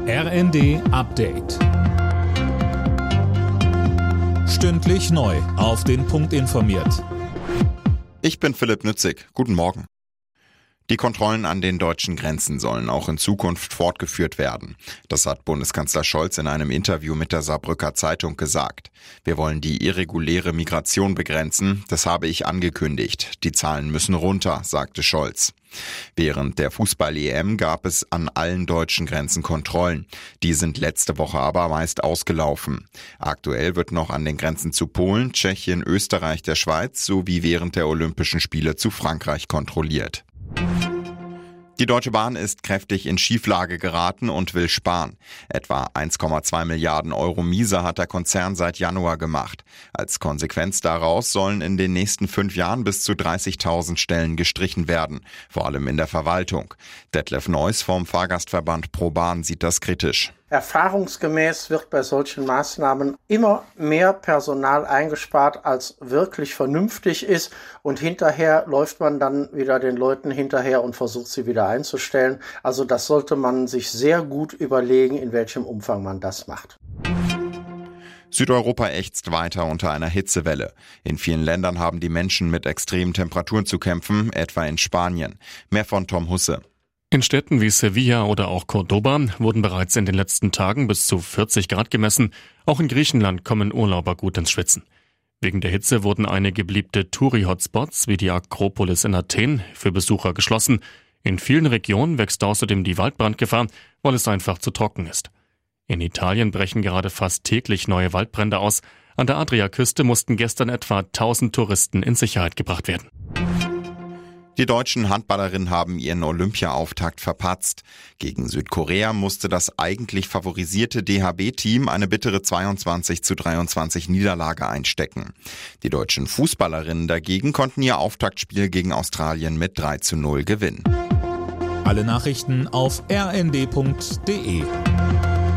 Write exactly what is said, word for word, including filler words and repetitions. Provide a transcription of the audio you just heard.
R N D Update. Stündlich neu auf den Punkt informiert. Ich bin Philipp Nützig. Guten Morgen. Die Kontrollen an den deutschen Grenzen sollen auch in Zukunft fortgeführt werden. Das hat Bundeskanzler Scholz in einem Interview mit der Saarbrücker Zeitung gesagt. Wir wollen die irreguläre Migration begrenzen. Das habe ich angekündigt. Die Zahlen müssen runter, sagte Scholz. Während der Fußball-E M gab es an allen deutschen Grenzen Kontrollen. Die sind letzte Woche aber meist ausgelaufen. Aktuell wird noch an den Grenzen zu Polen, Tschechien, Österreich, der Schweiz sowie während der Olympischen Spiele zu Frankreich kontrolliert. Die Deutsche Bahn ist kräftig in Schieflage geraten und will sparen. Etwa eins Komma zwei Milliarden Euro Miese hat der Konzern seit Januar gemacht. Als Konsequenz daraus sollen in den nächsten fünf Jahren bis zu dreißigtausend Stellen gestrichen werden, vor allem in der Verwaltung. Detlef Neuss vom Fahrgastverband ProBahn sieht das kritisch. Erfahrungsgemäß wird bei solchen Maßnahmen immer mehr Personal eingespart, als wirklich vernünftig ist. Und hinterher läuft man dann wieder den Leuten hinterher und versucht sie wieder einzustellen. Also das sollte man sich sehr gut überlegen, in welchem Umfang man das macht. Südeuropa ächzt weiter unter einer Hitzewelle. In vielen Ländern haben die Menschen mit extremen Temperaturen zu kämpfen, etwa in Spanien. Mehr von Tom Husse. In Städten wie Sevilla oder auch Cordoba wurden bereits in den letzten Tagen bis zu vierzig Grad gemessen. Auch in Griechenland kommen Urlauber gut ins Schwitzen. Wegen der Hitze wurden einige beliebte Touri-Hotspots wie die Akropolis in Athen für Besucher geschlossen. In vielen Regionen wächst außerdem die Waldbrandgefahr, weil es einfach zu trocken ist. In Italien brechen gerade fast täglich neue Waldbrände aus. An der Adriaküste mussten gestern etwa tausend Touristen in Sicherheit gebracht werden. Die deutschen Handballerinnen haben ihren Olympia-Auftakt verpatzt. Gegen Südkorea musste das eigentlich favorisierte D H B-Team eine bittere zweiundzwanzig zu dreiundzwanzig Niederlage einstecken. Die deutschen Fußballerinnen dagegen konnten ihr Auftaktspiel gegen Australien mit drei zu null gewinnen. Alle Nachrichten auf r n d punkt d e.